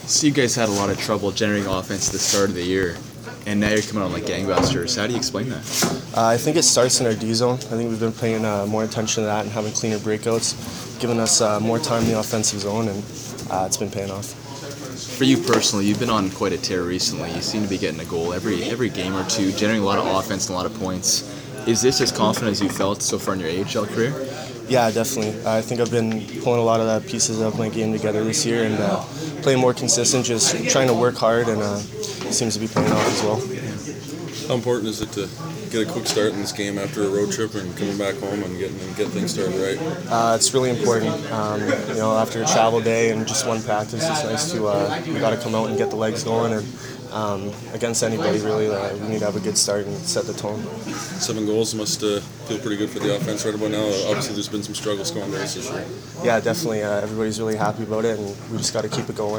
So you guys had a lot of trouble generating offense at the start of the year, and now you're coming on like gangbusters. How do you explain that? I think it starts in our D zone. I think we've been paying more attention to that and having cleaner breakouts, giving us more time in the offensive zone, and it's been paying off. For you personally, you've been on quite a tear recently. You seem to be getting a goal every game or two, generating a lot of offense and a lot of points. Is this as confident as you felt so far in your AHL career? Yeah, definitely. I think I've been pulling a lot of the pieces of my game together this year and playing more consistent, just trying to work hard, and it seems to be paying off as well. How important is it to get a quick start in this game after a road trip and coming back home and get things started right? It's really important. After a travel day and just one practice, it's nice to we got to come out and get the legs going. And against anybody, really, we need to have a good start and set the tone. 7 goals must feel pretty good for the offense right about now. Obviously, there's been some struggles going there this year. Yeah, definitely. Everybody's really happy about it, and we just got to keep it going.